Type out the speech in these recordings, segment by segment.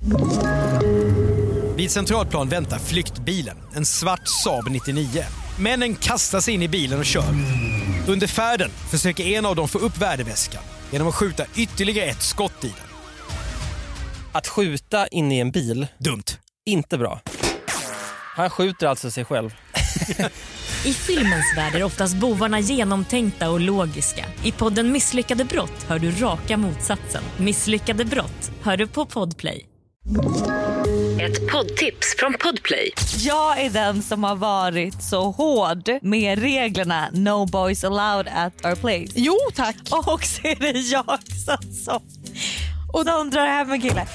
Vid Centralplan väntar flyktbilen, en svart Saab 99. Männen kastar sig in i bilen och kör. Under färden försöker en av dem få upp värdeväskan genom att skjuta ytterligare ett skott i den. Att skjuta in i en bil, dumt. Inte bra. Han skjuter alltså sig själv. I filmens värld är oftast bovarna genomtänkta och logiska. I podden Misslyckade brott hör du raka motsatsen. Misslyckade brott hör du på Podplay. Ett poddtips från Podplay. Jag är den som har varit så hård med reglerna No boys allowed at our place. Jo, tack. Och så är det jag som och de drar hem en kille.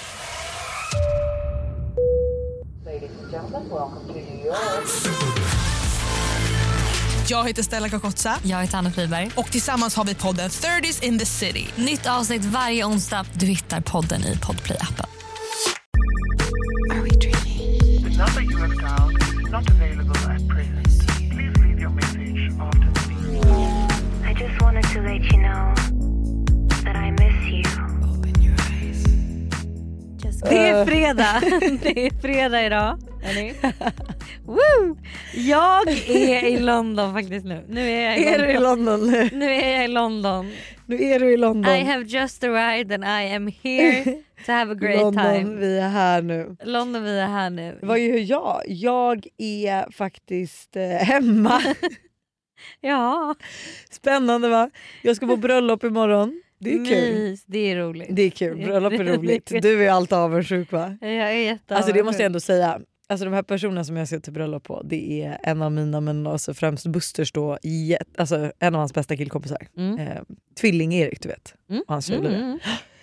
Jag heter Stella Kakotsa. Jag heter Anna Friberg. Och tillsammans har vi podden 30s in the city. Nytt avsnitt varje onsdag. Du hittar podden i Podplay-appen. Are we dreaming? The number you have dialed not available at present. Please leave your message after the beep. I just wanted to let you know that I miss you. Open your eyes. Det är fredag. Det är fredag idag. Woo! Jag är i London faktiskt nu. Nu är jag i London. Nu är jag i London. Nu är du i London. I have just arrived and I am here to have a great London, time. vi är här nu. London, vi är här nu. Vad gör jag? Jag är faktiskt hemma. Ja. Spännande, va? Jag ska på bröllop imorgon. Det är kul. Det är roligt. Det är kul. Bröllop är roligt. Du är allt avundsjuk, va? Jag är jätteavundsjuk. Alltså det måste jag ändå säga. Alltså de här personerna som jag ska till bröllop på, det är en av mina, men alltså främst Busters då, alltså en av hans bästa killkompisar. Tvilling Erik, du vet. Och hans tjej.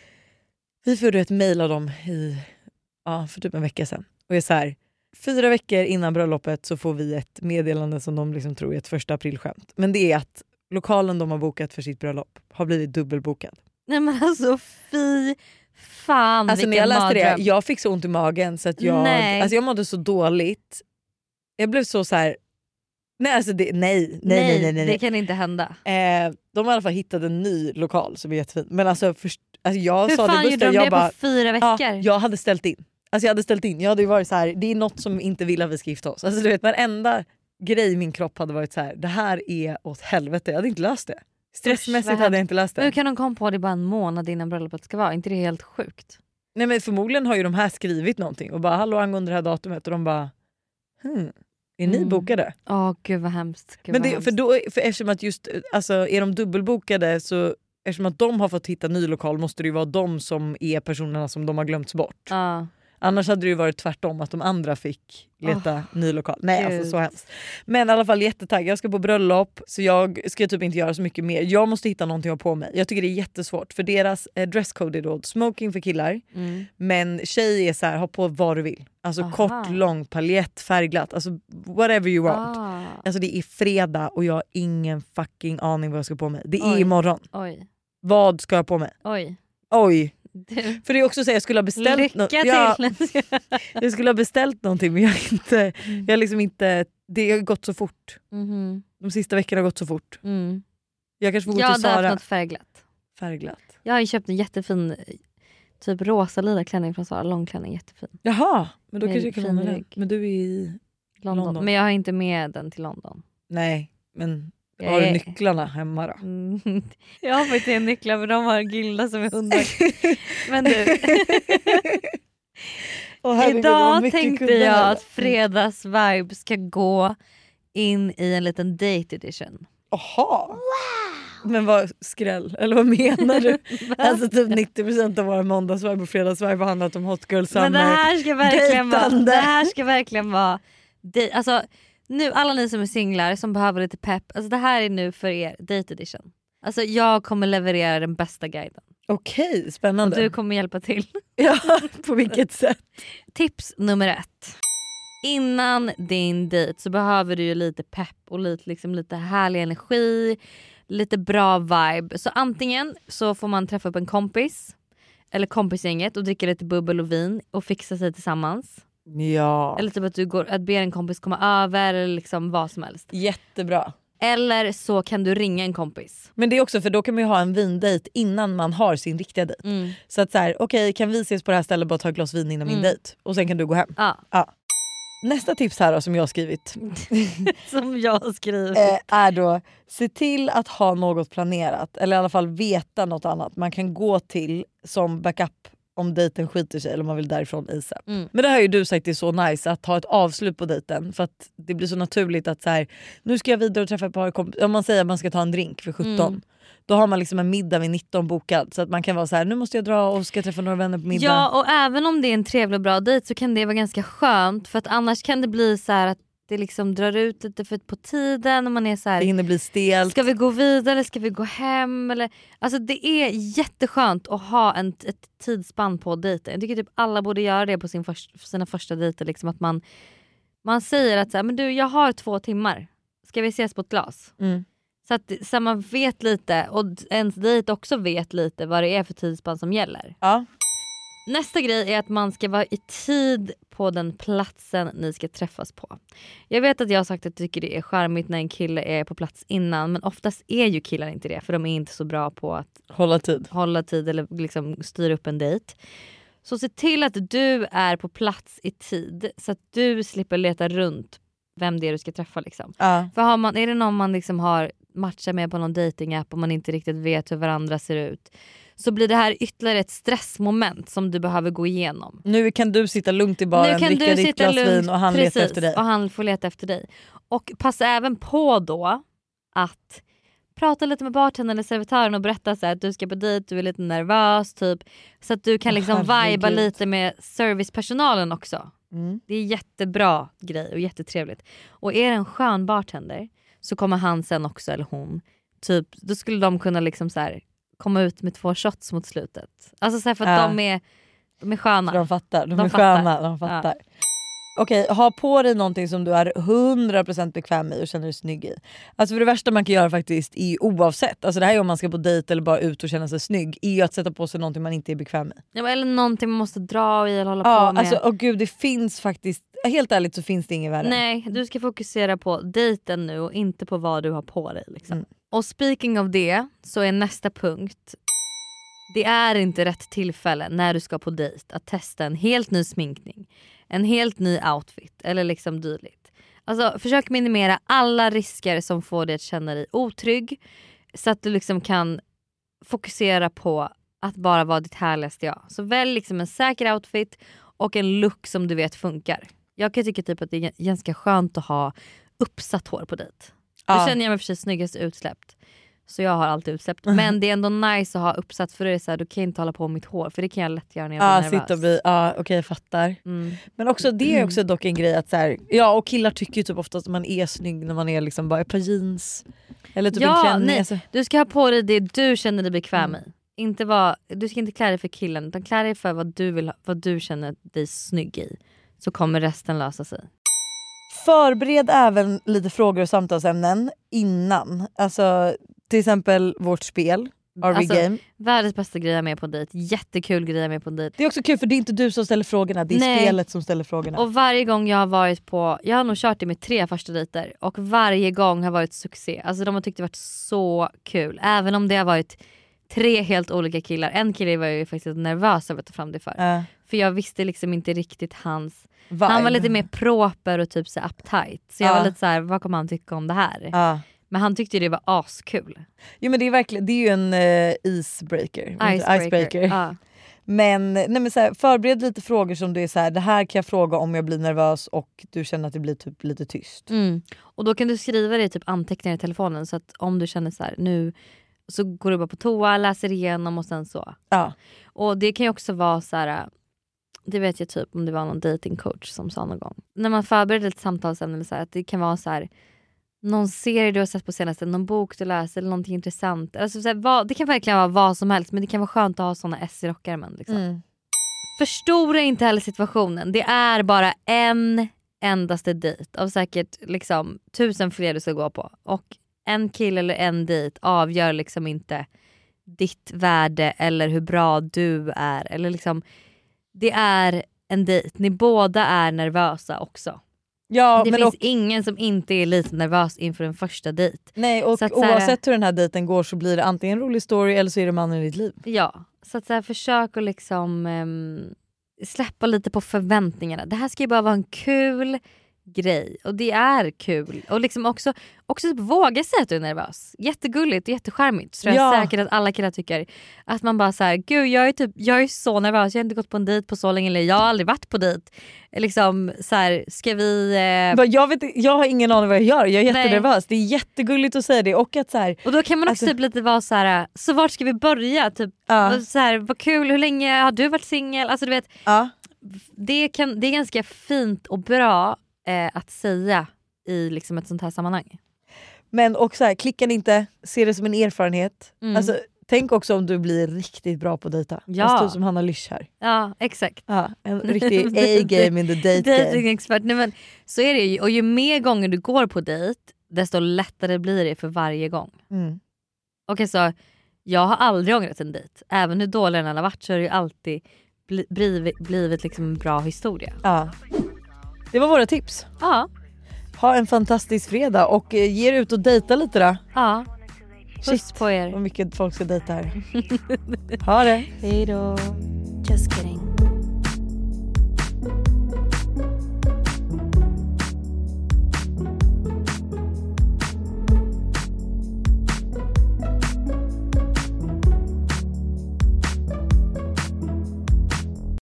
Vi får ett mejl av dem för typ en vecka sedan. Och är så här: 4 veckor innan bröllopet så får vi ett meddelande som de liksom tror är ett 1 aprilskämt. Men det är att lokalen de har bokat för sitt bröllop har blivit dubbelbokad. Nej men alltså fy fan, alltså när jag läste det, jag fick så ont i magen så att jag mådde så dåligt. Jag blev så här. Nej, alltså nej, det kan inte hända. De har i alla fall hittat en ny lokal som är jättefin. Men alltså, jag hur sa fan det gjorde de det på 4 veckor? Ja, jag hade ställt in. Alltså jag hade ju varit så här: det är något som inte vill att vi ska gifta oss. Alltså du vet, varenda grej i min kropp hade varit så här: det här är åt helvete. Jag hade inte löst det. Stressmässigt hade jag inte löst det. Hur kan de komma på det bara en månad innan bröllopet ska vara? Inte det helt sjukt? Nej men förmodligen har ju de här skrivit någonting och bara hallå angående det här datumet och de bara är ni bokade? Gud vad hemskt. Men det, för eftersom att just alltså är de dubbelbokade så eftersom att de har fått hitta ny lokal måste det ju vara de som är personerna som de har glömts bort. Annars hade det ju varit tvärtom att de andra fick leta ny lokal. Nej, alltså så hemskt. Men i alla fall jättetaggad. Jag ska på bröllop så jag ska typ inte göra så mycket mer. Jag måste hitta någonting att ha på mig. Jag tycker det är jättesvårt för deras dresscode är då smoking för killar. Men tjej är så här, ha på vad du vill. Alltså kort, lång, paljett, färgglatt. Alltså whatever you want. Alltså det är fredag och jag har ingen fucking aning vad jag ska på mig. Det är imorgon. Oj. Vad ska jag på mig? Oj. För det är också så jag skulle ha beställt jag skulle ha beställt någonting men jag liksom inte det har gått så fort. De sista veckorna har gått så fort. Jag kanske får gå till Sara. Jag hade haft något färgglatt. Jag har ju köpt en jättefin typ rosa lila klänning från Sara, långklänning, jättefin. Jaha, men då kanske jag kan låna den. Men du är i London. Men jag har inte med den till London. Nej, men har du nycklarna hemma då? Jag har faktiskt en nycklar för de har Gilda som är hundar. Men du. Idag tänkte jag att fredagsvibe ska gå in i en liten date edition. Jaha. Wow. Men vad skräll, eller vad menar du? Alltså typ 90% av våra måndagsvibe och fredagsvibe har handlat om hot girl summer. Men det här ska verkligen vara alltså nu alla ni som är singlar som behöver lite pepp, alltså det här är nu för er date edition. Alltså jag kommer leverera den bästa guiden. Okej, spännande. Och du kommer hjälpa till. Ja, på vilket sätt? Tips nummer 1. Innan din dejt så behöver du ju lite pepp och lite härlig energi, lite bra vibe. Så antingen så får man träffa upp en kompis eller kompisgänget och dricka lite bubbel och vin och fixa sig tillsammans. Ja. Eller typ att du går att ber en kompis komma över eller liksom vad som helst. Jättebra. Eller så kan du ringa en kompis. Men det är också för då kan man ju ha en vindejt innan man har sin riktiga dejt. Så att så här, okej, kan vi ses på det här stället och bara ta ett glas vin innan min dejt? Och sen kan du gå hem. Ja. Nästa tips här då, som jag har skrivit. Som jag har skrivit. Är då, se till att ha något planerat. Eller i alla fall veta något annat man kan gå till som backup om dejten skiter sig eller om man vill därifrån ASAP. Men det här har ju du sagt är så nice att ha ett avslut på dejten. För att det blir så naturligt att så här, nu ska jag vidare och träffa ett par kompisar. Om man säger att man ska ta en drink för 17. Då har man liksom en middag vid 19 bokad. Så att man kan vara så här, nu måste jag dra och ska träffa några vänner på middag. Ja, och även om det är en trevlig och bra dejt så kan det vara ganska skönt. För att annars kan det bli så här att det liksom drar ut lite för på tiden och man är så här, det hinner bli stelt. Ska vi gå vidare eller ska vi gå hem? Eller, alltså det är jätteskönt att ha ett tidsspann på dejten. Jag tycker typ alla borde göra det på sina första dejter. Liksom att man säger att så här, men du, jag har 2 timmar. Ska vi ses på ett glas? Så man vet lite och ens dejt också vet lite vad det är för tidsspann som gäller. Ja. Nästa grej är att man ska vara i tid på den platsen ni ska träffas på. Jag vet att jag har sagt att jag tycker det är charmigt när en kille är på plats innan. Men oftast är ju killar inte det. För de är inte så bra på att hålla tid eller liksom styra upp en dejt. Så se till att du är på plats i tid. Så att du slipper leta runt vem det är du ska träffa. Liksom. För är det någon man liksom har matchat med på någon datingapp och man inte riktigt vet hur varandra ser ut, så blir det här ytterligare ett stressmoment som du behöver gå igenom. Nu kan du sitta lugnt i baren, dricka ditt glas vin och han letar efter dig. Och han får leta efter dig. Och passa även på då att prata lite med bartendern eller servitören och berätta så här att du ska på dit, du är lite nervös typ. Så att du kan liksom viba lite med servicepersonalen också. Det är jättebra grej och jättetrevligt. Och är det en skön bartender så kommer han sen också, eller hon, typ, då skulle de kunna liksom så här komma ut med 2 shots mot slutet. Alltså så här, för att de är sköna. De fattar, de är sköna, de fattar. Okej, ha på dig någonting som du är 100% bekväm i och känner dig snygg i. Alltså för det värsta man kan göra faktiskt är oavsett. Alltså det här är om man ska på dejt eller bara ut och känna sig snygg. Är ju att sätta på sig någonting man inte är bekväm i. Ja, eller någonting man måste dra i eller hålla på med. Alltså, gud, det finns faktiskt, helt ärligt så finns det ingen värre. Nej, du ska fokusera på dejten nu och inte på vad du har på dig. Liksom. Och speaking of det så är nästa punkt. Det är inte rätt tillfälle när du ska på dejt att testa en helt ny sminkning. En helt ny outfit eller liksom dylikt. Alltså försök minimera alla risker som får dig att känna dig otrygg. Så att du liksom kan fokusera på att bara vara ditt härligaste jag. Så välj liksom en säker outfit och en look som du vet funkar. Jag kan tycka typ att det är ganska skönt att ha uppsatt hår på dejt. Då känner jag mig för sig snyggast utsläppt. Så jag har alltid utsläppt. Men det är ändå nice att ha uppsatt. För det är så här, du kan inte hålla på mitt hår. För det kan jag lätt göra när jag blir nervös. Okej, jag fattar. Men också, det är också dock en grej att så här, ja, och killar tycker ju typ ofta att man är snygg när man är liksom bara ett par jeans. Eller typ en klänning. Nej, alltså. Du ska ha på dig det du känner dig bekväm i. Du ska inte klä dig för killen. Utan klä dig för vad du känner dig snygg i. Så kommer resten lösa sig. Förbered även lite frågor och samtalsämnen innan. Alltså till exempel vårt spel RV Game. Världens bästa grejer med på dejt. Jättekul grejer med på dejt. Det är också kul för det är inte du som ställer frågorna. Det är spelet som ställer frågorna. Och varje gång jag har varit på, jag har nog kört det med 3 första dejter. Och varje gång har varit succé. Alltså de har tyckt det varit så kul. Även om det har varit 3 helt olika killar. En kille var ju faktiskt nervös över att ta fram det för. För jag visste liksom inte riktigt hans vibe. Han var lite mer proper och typ så uptight. Så jag var lite så här, vad kommer han tycka om det här? Men han tyckte det var askul. Jo men det är verkligen, det är ju en icebreaker. Men så här, förbered lite frågor som du är så här, det här kan jag fråga om jag blir nervös och du känner att det blir typ lite tyst. Och då kan du skriva det i typ anteckningar i telefonen så att om du känner så här, nu så går du bara på toa, läser igenom och sen så. Och det kan ju också vara så här, det vet jag typ om det var någon datingcoach som sa någon gång. När man förbereder ett samtalsämne så här, att det kan vara så här, någon serie du har sett på senaste, någon bok du läser eller någonting intressant. Alltså, så här, det kan verkligen vara vad som helst, men det kan vara skönt att ha såna S i rockärmen. Liksom. Förstora inte heller situationen. Det är bara en endaste dejt av säkert liksom 1000 fler du ska gå på. Och en kille eller en dejt avgör liksom inte ditt värde eller hur bra du är. Eller liksom, det är en dejt. Ni båda är nervösa också. Ja, det men finns ingen som inte är lite nervös inför en första dejt. Nej, och oavsett hur den här dejten går så blir det antingen en rolig story eller så är det mannen i ditt liv. Ja, så att försök att liksom släppa lite på förväntningarna. Det här ska ju bara vara en kul grej och det är kul och liksom också typ våga säga att du är nervös. Jättegulligt och jättecharmigt. Så jag är säker att alla killar tycker att man bara så här, gud jag är så nervös, jag har inte gått på en dejt på så länge, eller jag har aldrig varit på dejt. Liksom så här, ska vi jag har ingen aning vad jag gör. Jag är jättenervös. Det är jättegulligt att säga det och att så här, och då kan man också typ lite vara så här, så vart ska vi börja typ så här, vad kul, hur länge har du varit singel? Alltså du vet. Det är ganska fint och bra att säga i liksom ett sånt här sammanhang. Men också här, klicka inte, se det som en erfarenhet. Alltså, tänk också om du blir riktigt bra på att dejta. Alltså, som Hanna Lysch här. Ja, exakt. Ja, en riktig A-game in the date game. Dating-expert. Nej, men så är det ju. Och ju mer gånger du går på dejt, desto lättare blir det för varje gång. Okej, så jag har aldrig ångrat en dejt. Även hur dålig den har varit så har det ju alltid blivit liksom en bra historia. Ja. Det var våra tips. Ja. Ha en fantastisk fredag och ge er ut och dejta lite då. Ja. Puss på er. Vad mycket folk ska dejta här. Ha det. Hej då. Just kidding.